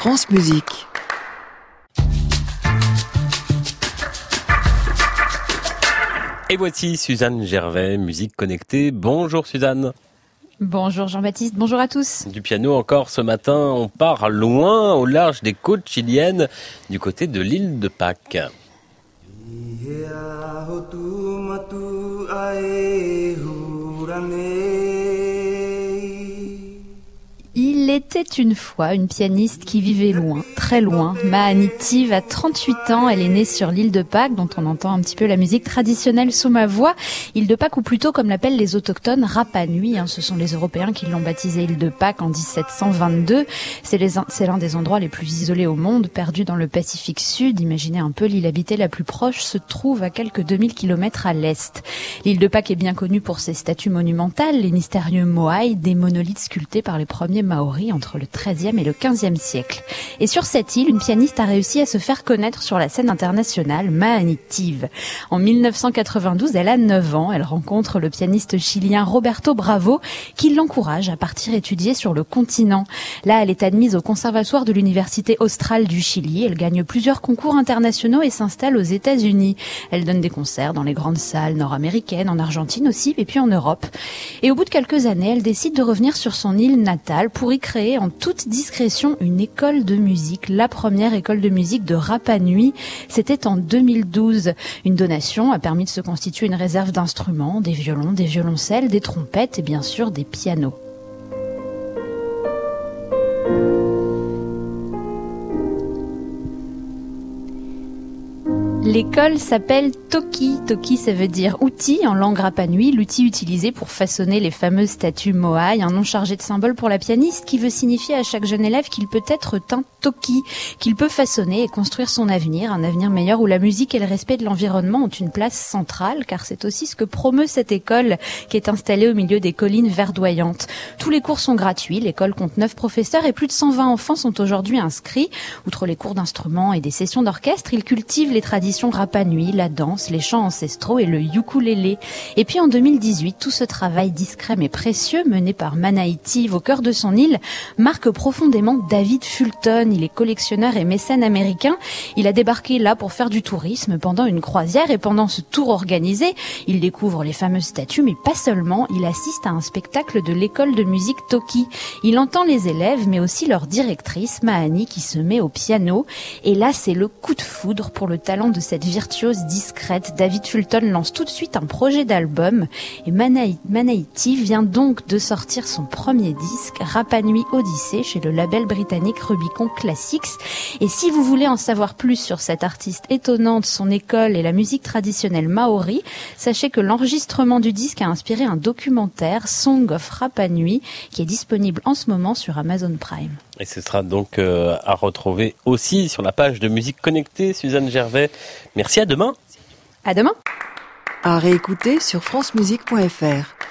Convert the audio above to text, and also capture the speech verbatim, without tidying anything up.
France Musique. Et voici Suzanne Gervais, Musique Connectée. Bonjour Suzanne. Bonjour Jean-Baptiste, bonjour à tous. Du piano encore ce matin, on part loin au large des côtes chiliennes, du côté de l'île de Pâques. Il était une fois une pianiste qui vivait loin, très loin. Mahani Tive a trente-huit ans, elle est née sur l'île de Pâques, dont on entend un petit peu la musique traditionnelle sous ma voix. Île de Pâques, ou plutôt comme l'appellent les autochtones, Rapa Nui, hein, ce sont les Européens qui l'ont baptisée île de Pâques en dix-sept cent vingt-deux. C'est, les, c'est l'un des endroits les plus isolés au monde, perdu dans le Pacifique Sud. Imaginez un peu, l'île habitée la plus proche se trouve à quelques deux mille kilomètres à l'est. L'île de Pâques est bien connue pour ses statues monumentales, les mystérieux moai, des monolithes sculptés par les premiers Maoris entre le treizième et le quinzième siècle. Et sur cette île, une pianiste a réussi à se faire connaître sur la scène internationale, Mahani Tive. En mille neuf cent quatre-vingt-douze, elle a neuf ans. Elle rencontre le pianiste chilien Roberto Bravo, qui l'encourage à partir étudier sur le continent. Là, elle est admise au conservatoire de l'Université australe du Chili. Elle gagne plusieurs concours internationaux et s'installe aux États-Unis. Elle donne des concerts dans les grandes salles nord-américaines, en Argentine aussi, et puis en Europe. Et au bout de quelques années, elle décide de revenir sur son île natale pour y créer en toute discrétion une école de musique, la première école de musique de Rapa Nui. C'était en deux mille douze. Une donation a permis de se constituer une réserve d'instruments, des violons, des violoncelles, des trompettes et bien sûr des pianos. L'école s'appelle Toki. Toki, ça veut dire outil en langue Rapa Nui, l'outil utilisé pour façonner les fameuses statues moai, un nom chargé de symbole pour la pianiste qui veut signifier à chaque jeune élève qu'il peut être un Toki, qu'il peut façonner et construire son avenir, un avenir meilleur où la musique et le respect de l'environnement ont une place centrale, car c'est aussi ce que promeut cette école qui est installée au milieu des collines verdoyantes. Tous les cours sont gratuits, l'école compte neuf professeurs et plus de cent vingt enfants sont aujourd'hui inscrits. Outre les cours d'instruments et des sessions d'orchestre, ils cultivent les traditions Rapa Nui, la danse, les chants ancestraux et le ukulélé. Et puis en deux mille dix-huit, tout ce travail discret mais précieux mené par Mahani Tive au cœur de son île marque profondément David Fulton. Il est collectionneur et mécène américain. Il a débarqué là pour faire du tourisme pendant une croisière et pendant ce tour organisé, il découvre les fameuses statues mais pas seulement, il assiste à un spectacle de l'école de musique Toki. Il entend les élèves mais aussi leur directrice Mahani qui se met au piano et là c'est le coup de foudre pour le talent de cette virtuose discrète. David Fulton lance tout de suite un projet d'album et Mahani Tive vient donc de sortir son premier disque, Rapa Nui Odyssey, chez le label britannique Rubicon Classics. Et si vous voulez en savoir plus sur cette artiste étonnante, son école et la musique traditionnelle maori, sachez que l'enregistrement du disque a inspiré un documentaire, Song of Rapa Nui, qui est disponible en ce moment sur Amazon Prime. Et ce sera donc euh, à retrouver aussi sur la page de Musique Connectée. Suzanne Gervais, merci, à demain. À demain. À réécouter sur francemusique point f r.